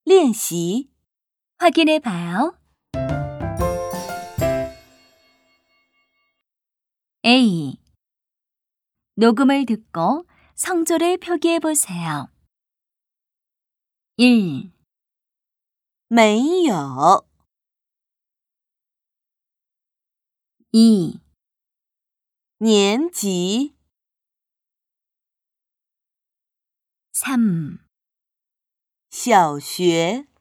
练习 확인해 봐요. A. 녹음을 듣고 성조를 표기해 보세요. 1. 没有 2. 年级 3. 小学